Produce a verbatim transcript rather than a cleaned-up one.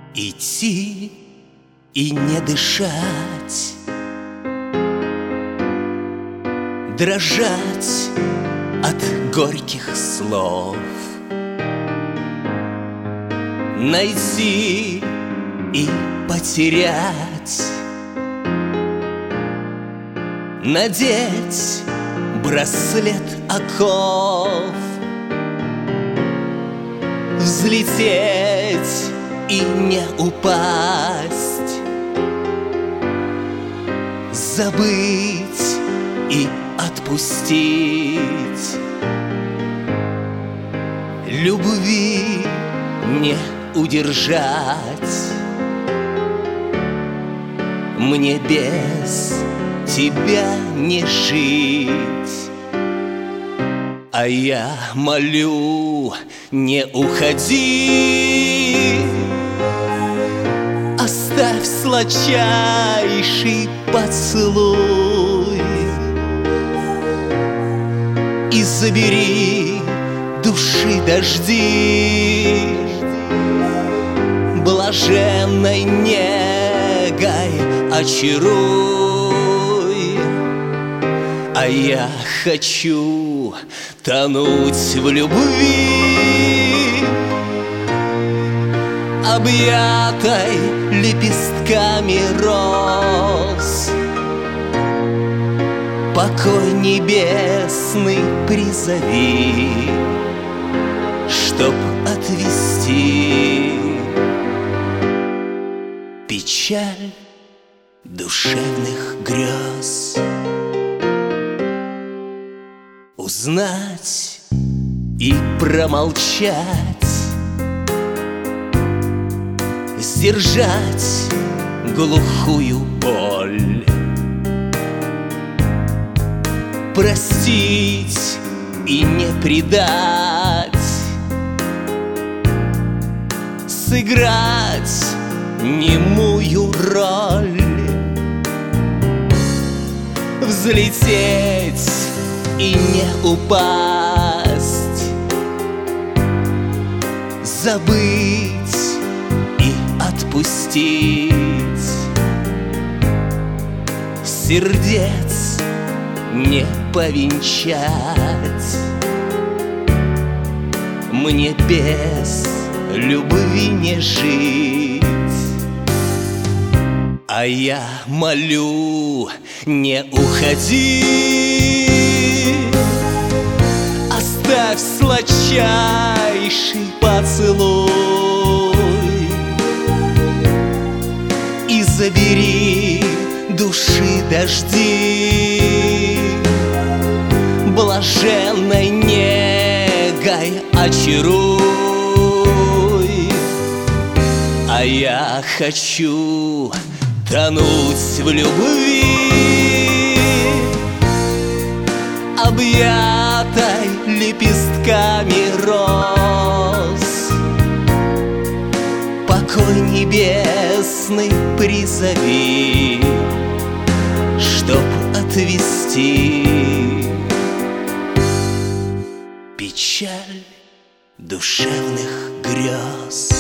Идти и не дышать, дрожать от горьких слов, найти и потерять, надеть браслет оков, взлететь и не упасть, забыть и отпустить, любви не удержать. Мне без тебя не жить, а я молю, не уходи, оставь сладчайший поцелуй и забери души дожди, блаженной негой очаруй. А я хочу тонуть в любви, объятой лепестками роз, покой небесный призови, чтоб отвести печаль душевных грез. Узнать и промолчать, сдержать глухую боль, простить и не предать, сыграть немую роль, взлететь и не упасть, забыть и отпустить, сердец не повенчать. Мне без любви не жить, а я молю, не уходи, оставь сладчайший поцелуй и забери души дожди, блаженной негой очаруй. А я хочу тонуть в любви, объятой лепестками роз, покой небесный призови, чтоб отвести печаль душевных грез.